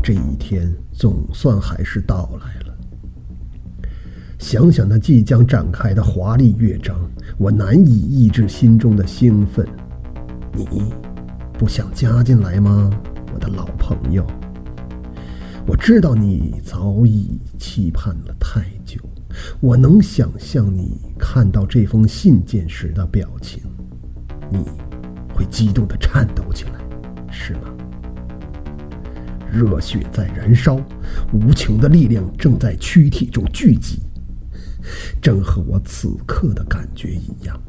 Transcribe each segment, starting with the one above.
这一天总算还是到来了。想想那即将展开的华丽乐章，我难以抑制心中的兴奋。你不想加进来吗，我的老朋友？我知道你早已期盼了太久，我能想象你看到这封信件时的表情，你会激动地颤抖起来，是吗？热血在燃烧，无穷的力量正在躯体中聚集，正和我此刻的感觉一样。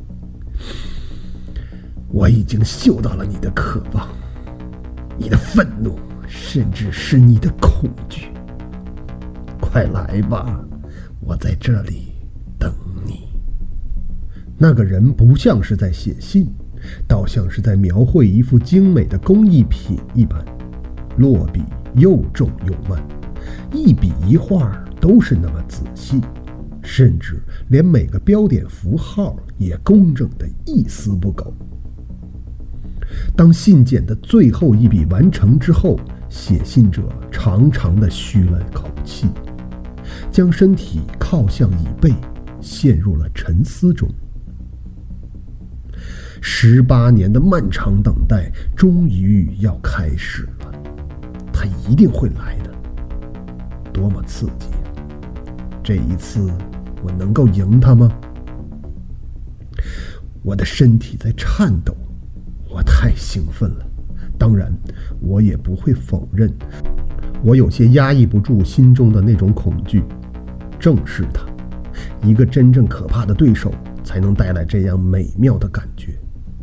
我已经嗅到了你的渴望，你的愤怒，甚至是你的恐惧。快来吧，我在这里等你。那个人不像是在写信，倒像是在描绘一幅精美的工艺品一般，落笔又重又慢，一笔一画都是那么仔细，甚至连每个标点符号也工整的一丝不苟。当信件的最后一笔完成之后，写信者长长地吁了口气，将身体靠向椅背，陷入了沉思中。18年的漫长等待终于要开始了，他一定会来的。多么刺激！这一次我能够赢他吗？我的身体在颤抖，我太兴奋了。当然，我也不会否认，我有些压抑不住心中的那种恐惧。正是他，一个真正可怕的对手，才能带来这样美妙的感觉。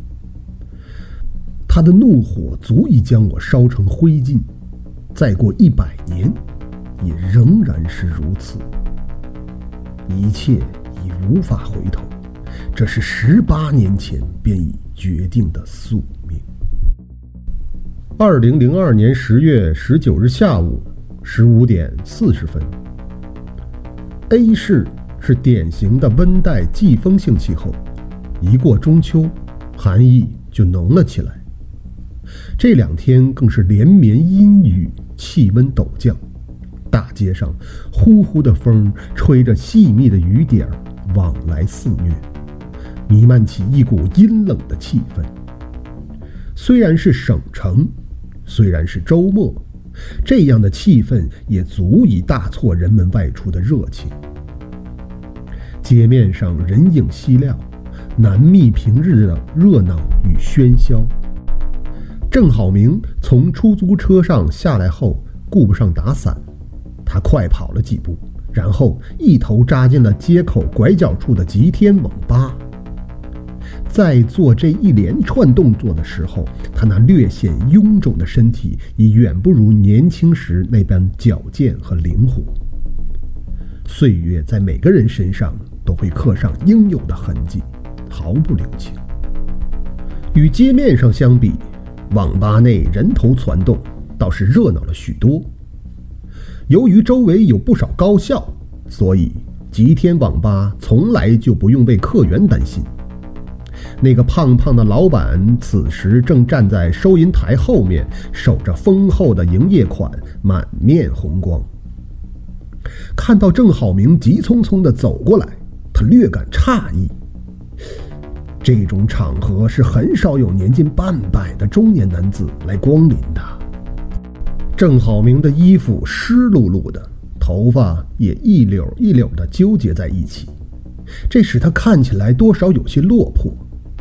他的怒火足以将我烧成灰烬，再过100年，也仍然是如此。一切已无法回头，这是18年前便已决定的宿命。2002年10月19日下午15点40分。A 市是典型的温带季风性气候，一过中秋，寒意就浓了起来。这2天更是连绵阴雨，气温陡降，大街上呼呼的风吹着细密的雨点往来肆虐，弥漫起一股阴冷的气氛。虽然是省城，虽然是周末，这样的气氛也足以大挫人们外出的热情。街面上人影稀寥，难觅平日的热闹与喧嚣。郑好明从出租车上下来后，顾不上打伞，他快跑了几步，然后一头扎进了街口拐角处的吉天网吧。在做这一连串动作的时候，他那略显臃肿的身体已远不如年轻时那般矫健和灵活。岁月在每个人身上都会刻上应有的痕迹，毫不留情。与街面上相比，网吧内人头攒动，倒是热闹了许多。由于周围有不少高校，所以吉天网吧从来就不用为客源担心。那个胖胖的老板此时正站在收银台后面，守着丰厚的营业款，满面红光。看到郑好明急匆匆地走过来，他略感诧异。这种场合是很少有年近半百的中年男子来光临的。郑好明的衣服湿漉漉的，头发也一绺一绺地纠结在一起，这使他看起来多少有些落魄。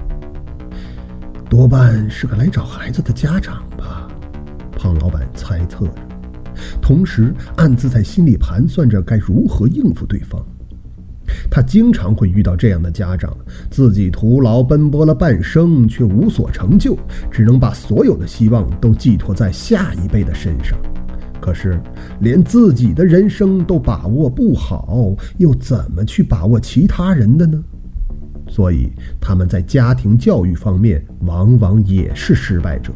多半是个来找孩子的家长吧，胖老板猜测着，同时暗自在心里盘算着该如何应付对方。他经常会遇到这样的家长，自己徒劳奔波了半生，却无所成就，只能把所有的希望都寄托在下一辈的身上。可是连自己的人生都把握不好，又怎么去把握其他人的呢？所以他们在家庭教育方面往往也是失败者。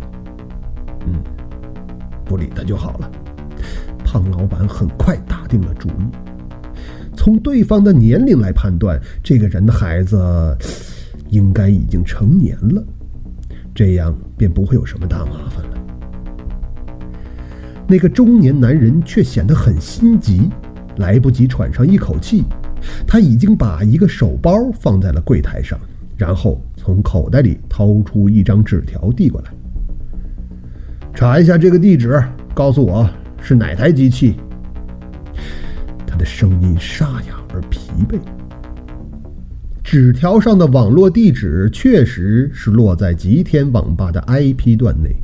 不理他就好了。胖老板很快打定了主意。从对方的年龄来判断，这个人的孩子应该已经成年了，这样便不会有什么大麻烦了。 那个中年男人却显得很心急，来不及喘上一口气，他已经把一个手包放在了柜台上，然后从口袋里掏出一张纸条递过来。查一下这个地址，告诉我是哪台机器。他的声音沙哑而疲惫。纸条上的网络地址确实是落在吉天网吧的 IP 段内。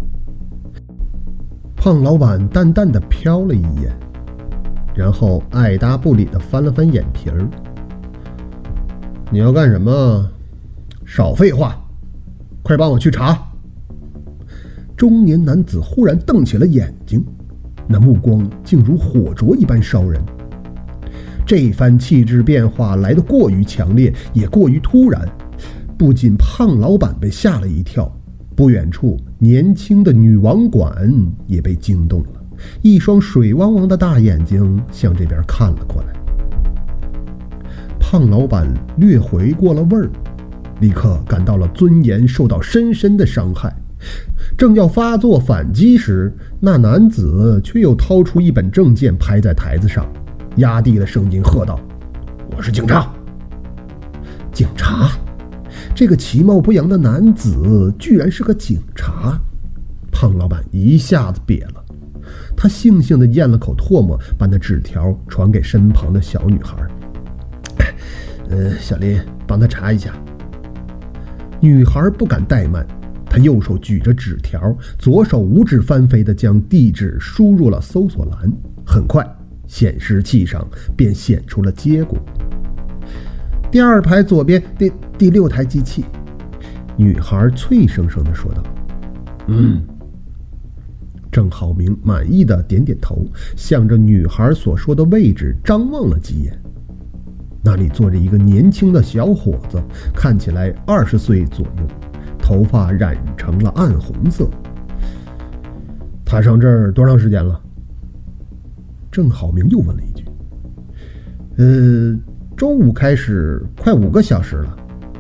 胖老板淡淡的瞟了一眼，然后爱答不理的翻了翻眼皮儿。你要干什么？少废话，快帮我去查。中年男子忽然瞪起了眼睛，那目光竟如火灼一般烧人。这番气质变化来得过于强烈，也过于突然，不仅胖老板被吓了一跳，不远处年轻的女网管也被惊动了，一双水汪汪的大眼睛向这边看了过来。胖老板略回过了味儿，立刻感到了尊严受到深深的伤害，正要发作反击时，那男子却又掏出一本证件拍在台子上，压低了声音喝道：“我是警察！”警察？这个其貌不扬的男子居然是个警察！胖老板一下子瘪了，他悻悻地咽了口唾沫，把那纸条传给身旁的小女孩。小林，帮他查一下。女孩不敢怠慢，她右手举着纸条，左手无指翻飞地将地址输入了搜索栏。很快，显示器上便显出了结果。第二排左边第6台机器。女孩脆生生地说道：“郑浩明满意的点点头，向着女孩所说的位置张望了几眼。那里坐着一个年轻的小伙子，看起来20岁左右，头发染成了暗红色。他上这儿多长时间了？”郑浩明又问了一句。中午开始，快5个小时了。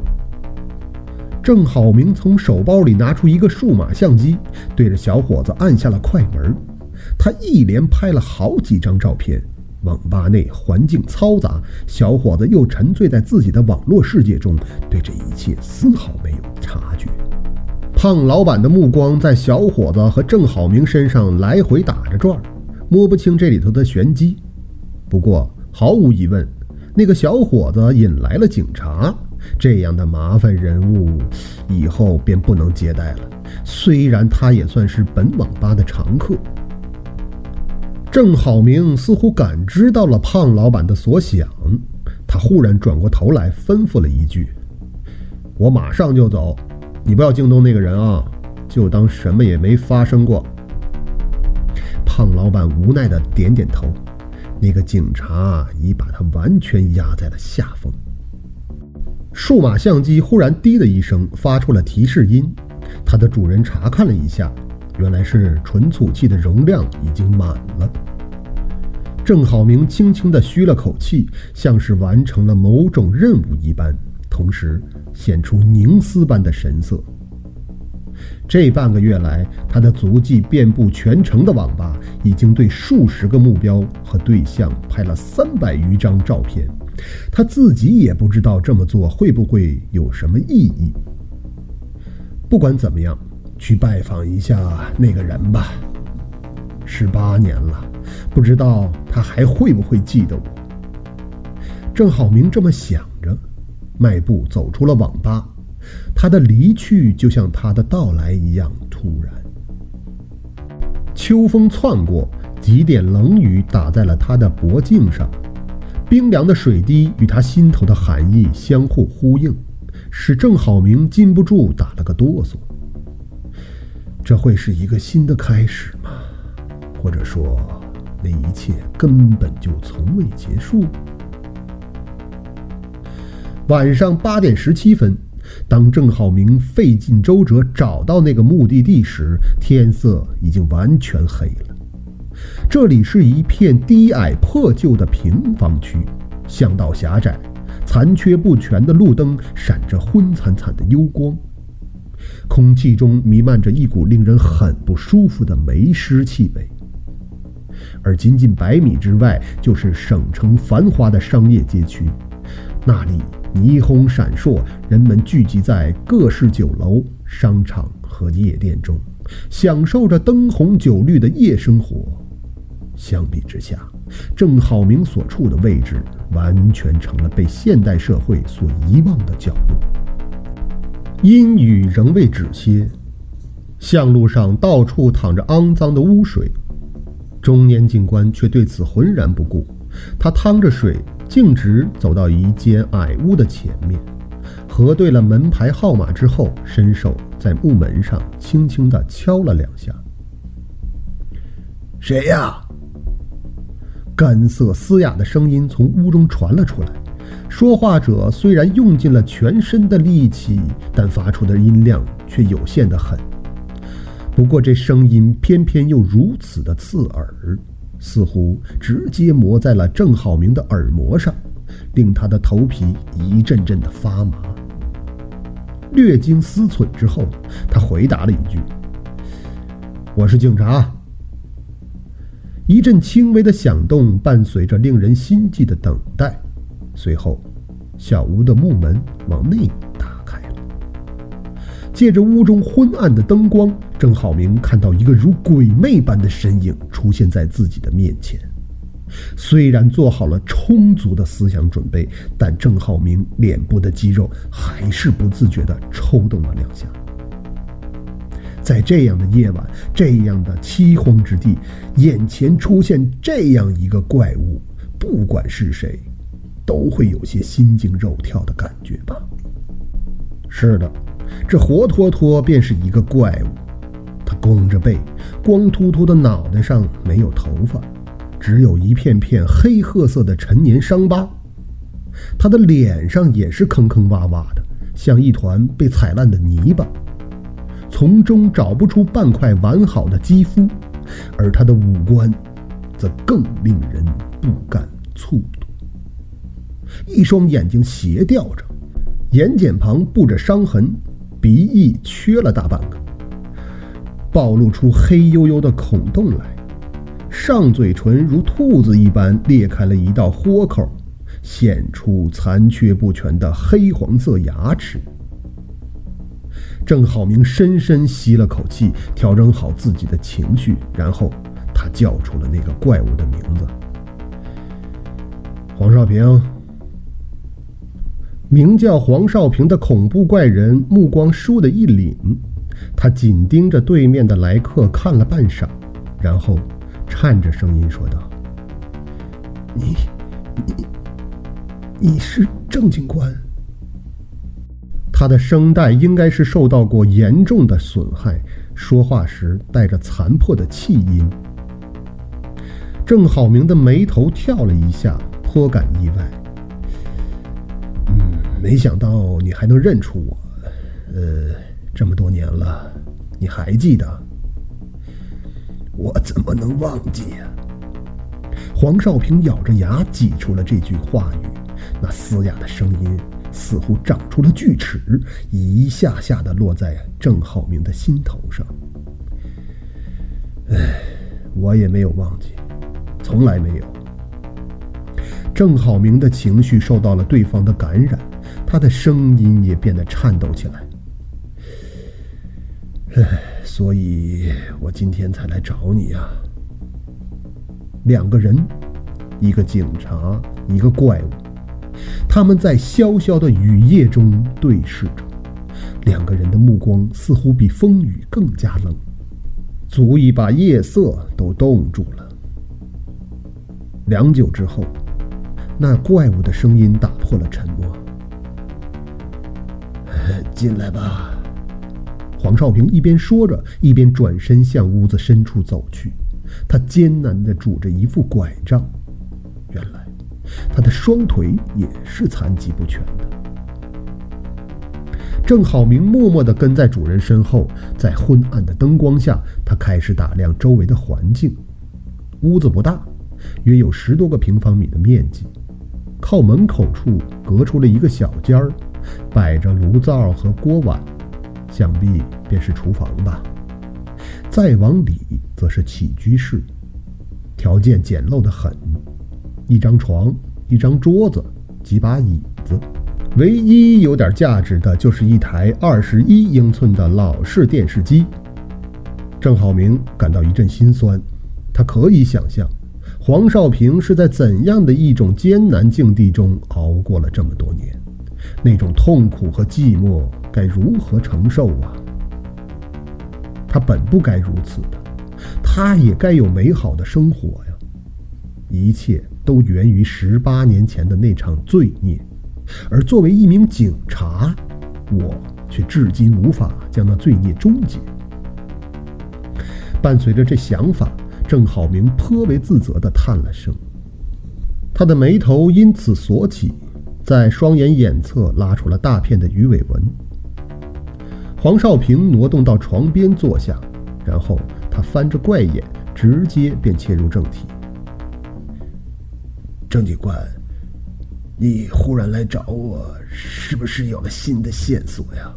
郑浩明从手包里拿出一个数码相机，对着小伙子按下了快门。他一连拍了好几张照片。网吧内环境嘈杂，小伙子又沉醉在自己的网络世界中，对这一切丝毫没有察觉。胖老板的目光在小伙子和郑浩明身上来回打着转，摸不清这里头的玄机。不过毫无疑问，那个小伙子引来了警察，这样的麻烦人物以后便不能接待了，虽然他也算是本网吧的常客。郑浩明似乎感知到了胖老板的所想，他忽然转过头来吩咐了一句：“我马上就走，你不要惊动那个人啊，就当什么也没发生过。”胖老板无奈地点点头，那个警察已把他完全压在了下风。数码相机忽然滴的一声发出了提示音，它的主人查看了一下，原来是存储器的容量已经满了。郑浩明轻轻地吁了口气，像是完成了某种任务一般，同时显出凝思般的神色。这半个月来，他的足迹遍布全城的网吧，已经对数十个目标和对象拍了300余张照片。他自己也不知道这么做会不会有什么意义。不管怎么样，去拜访一下那个人吧。18年了，不知道他还会不会记得我。郑浩明这么想着，迈步走出了网吧。他的离去就像他的到来一样突然。秋风窜过，几点冷雨打在了他的脖颈上，冰凉的水滴与他心头的寒意相互呼应，使郑浩明禁不住打了个哆嗦。这会是一个新的开始吗？或者说，那一切根本就从未结束？晚上8点17分，当郑浩明费尽周折找到那个目的地时，天色已经完全黑了。这里是一片低矮破旧的平房区，巷道狭窄，残缺不全的路灯闪着昏惨惨的幽光，空气中弥漫着一股令人很不舒服的霉湿气味。 而仅仅100米之外就是省城繁华的商业街区，那里霓虹闪烁，人们聚集在各式酒楼、商场和夜店中，享受着灯红酒绿的夜生活。相比之下，郑浩明所处的位置完全成了被现代社会所遗忘的角落。阴雨仍未止歇，巷路上到处淌着肮脏的污水，中年警官却对此浑然不顾。他趟着水径直走到一间矮屋的前面，核对了门牌号码之后，伸手在木门上轻轻地敲了2下。谁呀？干涩嘶哑的声音从屋中传了出来。说话者虽然用尽了全身的力气，但发出的音量却有限得很。不过这声音偏偏又如此的刺耳，似乎直接磨在了郑浩明的耳膜上，令他的头皮一阵阵的发麻。略经思忖之后，他回答了一句：“我是警察。”一阵轻微的响动伴随着令人心悸的等待，随后小屋的木门往内打开了。借着屋中昏暗的灯光，郑浩明看到一个如鬼魅般的身影出现在自己的面前。虽然做好了充足的思想准备，但郑浩明脸部的肌肉还是不自觉地抽动了2下。在这样的夜晚，这样的凄荒之地，眼前出现这样一个怪物，不管是谁都会有些心惊肉跳的感觉吧。是的，这活脱脱便是一个怪物。他弓着背，光秃秃的脑袋上没有头发，只有一片片黑褐色的陈年伤疤。他的脸上也是坑坑洼洼的，像一团被踩烂的泥巴，从中找不出半块完好的肌肤，而他的五官则更令人不敢触睹。一双眼睛斜吊着，眼睑旁布着伤痕，鼻翼缺了大半个，暴露出黑黝黝的孔洞来，上嘴唇如兔子一般裂开了一道豁口，显出残缺不全的黑黄色牙齿。郑浩明深深吸了口气，调整好自己的情绪，然后他叫出了那个怪物的名字：黄少平。名叫黄少平的恐怖怪人目光倏地一凛，他紧盯着对面的来客看了半晌，然后颤着声音说道：“你是郑警官？”他的声带应该是受到过严重的损害，说话时带着残破的气音。郑浩明的眉头跳了一下，颇感意外。没想到你还能认出我，这么多年了，你还记得？我怎么能忘记呀？黄少平咬着牙挤出了这句话语，那嘶哑的声音似乎长出了锯齿，一下下地落在郑浩明的心头上。我也没有忘记，从来没有。郑浩明的情绪受到了对方的感染，他的声音也变得颤抖起来。所以我今天才来找你啊。2个人，一个警察，一个怪物，他们在萧萧的雨夜中对视着，2个人的目光似乎比风雨更加冷，足以把夜色都冻住了。良久之后，那怪物的声音打破了沉默：“进来吧。”黄少平一边说着，一边转身向屋子深处走去。他艰难地拄着一副拐杖，原来他的双腿也是残疾不全的。郑浩明默默地跟在主人身后，在昏暗的灯光下，他开始打量周围的环境。屋子不大，约有10多个平方米的面积。靠门口处隔出了一个小间儿，摆着炉灶和锅碗，想必便是厨房吧。再往里则是起居室， 条件简陋得很，一张床、一张桌子、几把椅子，唯一有点价值的就是一台21英寸的老式电视机。郑浩明感到一阵心酸，他可以想象黄少平是在怎样的一种艰难境地中熬过了这么多年，那种痛苦和寂寞该如何承受啊？他本不该如此的，他也该有美好的生活呀。一切都源于18年前的那场罪孽，而作为一名警察，我却至今无法将那罪孽终结。伴随着这想法，郑浩明颇为自责地叹了声，他的眉头因此锁起，在双眼眼侧拉出了大片的鱼尾纹。黄少平挪动到床边坐下，然后他翻着怪眼，直接便切入正题。郑警官，你忽然来找我，是不是有了新的线索呀？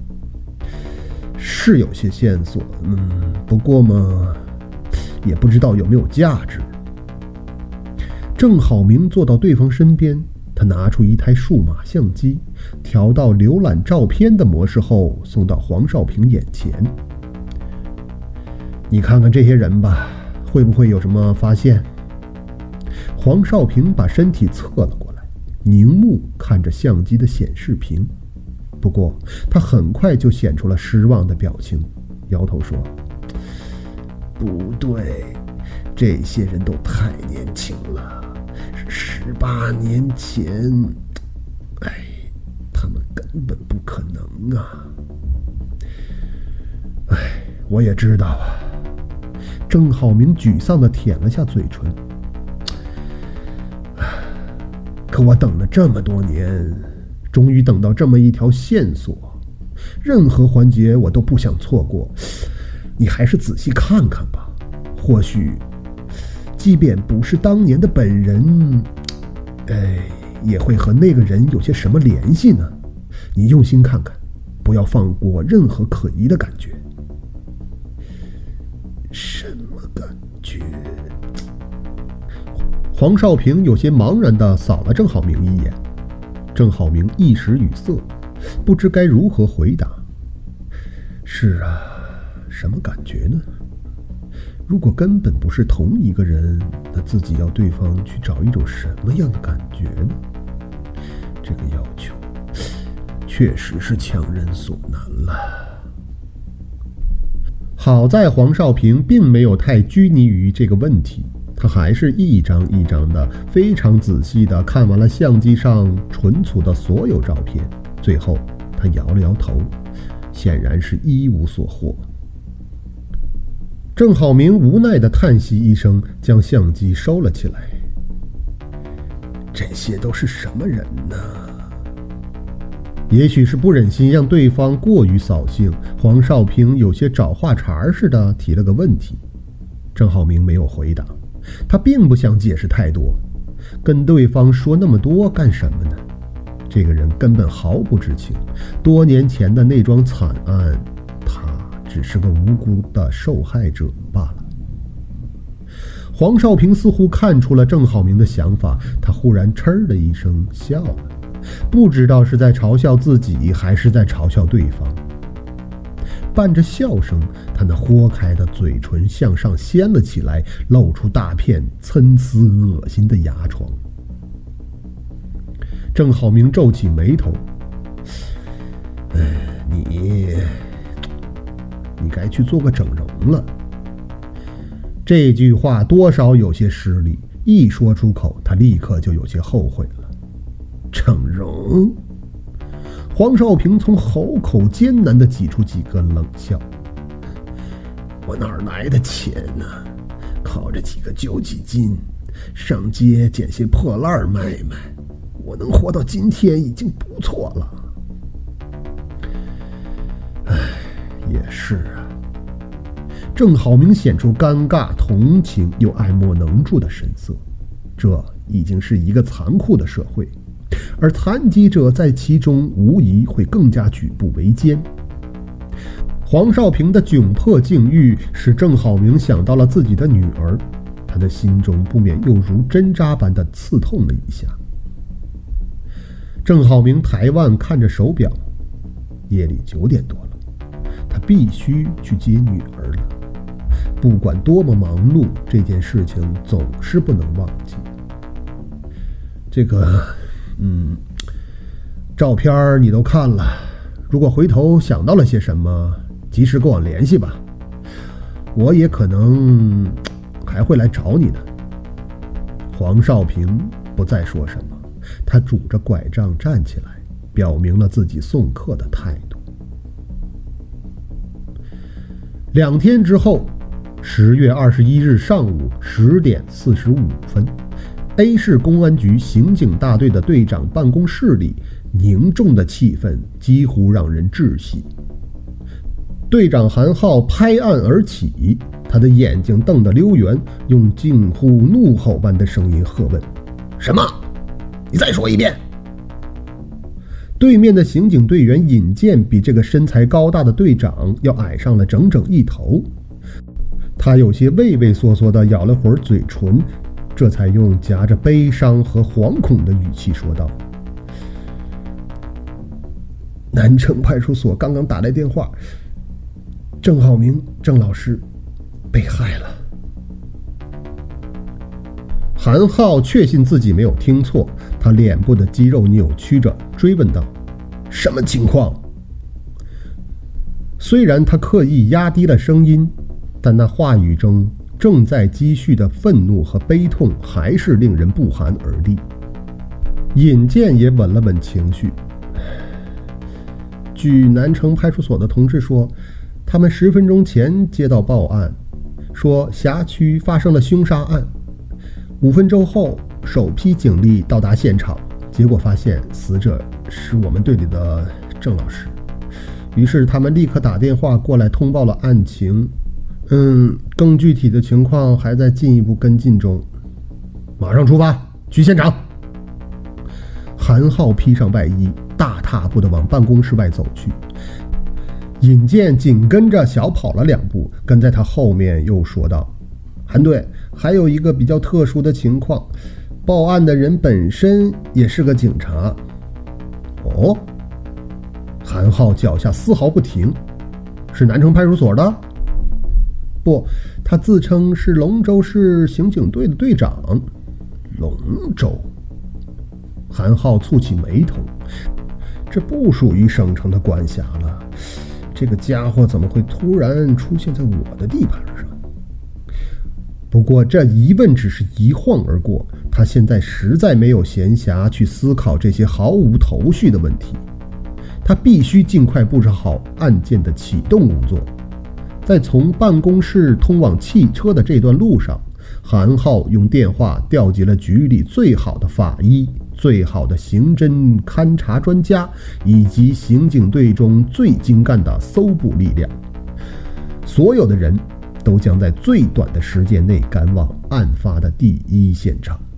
是有些线索，不过嘛，也不知道有没有价值。郑浩明坐到对方身边，他拿出一台数码相机，调到浏览照片的模式后，送到黄少平眼前。你看看这些人吧，会不会有什么发现？黄少平把身体侧了过来，凝目看着相机的显示屏。不过他很快就显出了失望的表情，摇头说：不对，这些人都太年轻了，18年前，他们根本不可能啊。我也知道啊。郑浩明沮丧地舔了下嘴唇。可我等了这么多年，终于等到这么一条线索，任何环节我都不想错过。你还是仔细看看吧，或许即便不是当年的本人，也会和那个人有些什么联系呢？你用心看看，不要放过任何可疑的感觉。什么感觉？黄少平有些茫然地扫了郑浩明一眼，郑浩明一时语塞，不知该如何回答。是啊，什么感觉呢？如果根本不是同一个人，那自己要对方去找一种什么样的感觉呢？这个要求确实是强人所难了。好在黄少平并没有太拘泥于这个问题，他还是一张一张的非常仔细地看完了相机上存储的所有照片，最后他摇了摇头，显然是一无所获。郑浩明无奈地叹息一声，将相机收了起来。这些都是什么人呢？也许是不忍心让对方过于扫兴，黄少平有些找话茬似的提了个问题。郑浩明没有回答，他并不想解释太多，跟对方说那么多干什么呢？这个人根本毫不知情，多年前的那桩惨案，他只是个无辜的受害者罢了。黄少平似乎看出了郑浩明的想法，他忽然嗤的一声笑了，不知道是在嘲笑自己还是在嘲笑对方。伴着笑声，他那豁开的嘴唇向上掀了起来，露出大片参差恶心的牙床。郑浩明皱起眉头，你该去做个整容了。这句话多少有些失礼，一说出口，他立刻就有些后悔了。整容？黄少平从喉口艰难地挤出几个冷笑。我哪儿来的钱呢？靠着几个救济金，上街捡些破烂卖卖，我能活到今天已经不错了。也是啊。郑浩明显出尴尬、同情又爱莫能助的神色。这已经是一个残酷的社会，而残疾者在其中无疑会更加举步维艰。黄少平的窘迫境遇使郑浩明想到了自己的女儿， 他的心中不免又如针扎般的刺痛了一下。郑浩明抬腕看着手表，夜里9点多了，他必须去接女儿了。不管多么忙碌，这件事情总是不能忘记。这个，照片你都看了，如果回头想到了些什么，及时跟我联系吧，我也可能还会来找你的。黄少平不再说什么，他拄着拐杖站起来，表明了自己送客的态度。2天之后，10月21日上午10点45分，A 市公安局刑警大队的队长办公室里，凝重的气氛几乎让人窒息。队长韩浩拍案而起，他的眼睛瞪得溜圆，用近乎怒吼般的声音喝问：“什么？你再说一遍！”对面的刑警队员尹健比这个身材高大的队长要矮上了整整1头，他有些畏畏缩缩地咬了会儿嘴唇，这才用夹着悲伤和惶恐的语气说道：“南城派出所刚刚打来电话，郑浩明郑老师被害了。”韩浩确信自己没有听错，他脸部的肌肉扭曲着，追问道：“什么情况？”虽然他刻意压低了声音，但那话语中正在积蓄的愤怒和悲痛还是令人不寒而栗。尹健也稳了稳情绪，据南城派出所的同志说，他们10分钟前接到报案，说辖区发生了凶杀案。5分钟后，首批警力到达现场，结果发现死者是我们队里的郑老师。于是他们立刻打电话过来通报了案情。更具体的情况还在进一步跟进中。马上出发，去现场。韩浩披上外衣，大踏步地往办公室外走去。尹健紧跟着小跑了2步，跟在他后面又说道：“韩队，还有一个比较特殊的情况，报案的人本身也是个警察。”哦，韩浩脚下丝毫不停。是南城派出所的？不，他自称是龙州市刑警队的队长。龙州？韩浩蹙起眉头，这不属于省城的管辖了，这个家伙怎么会突然出现在我的地盘上？不过这疑问只是一晃而过，他现在实在没有闲暇去思考这些毫无头绪的问题，他必须尽快布置好案件的启动工作。在从办公室通往汽车的这段路上，韩浩用电话调集了局里最好的法医、最好的刑侦勘查专家以及刑警队中最精干的搜捕力量，所有的人都将在最短的时间内赶往案发的第一现场。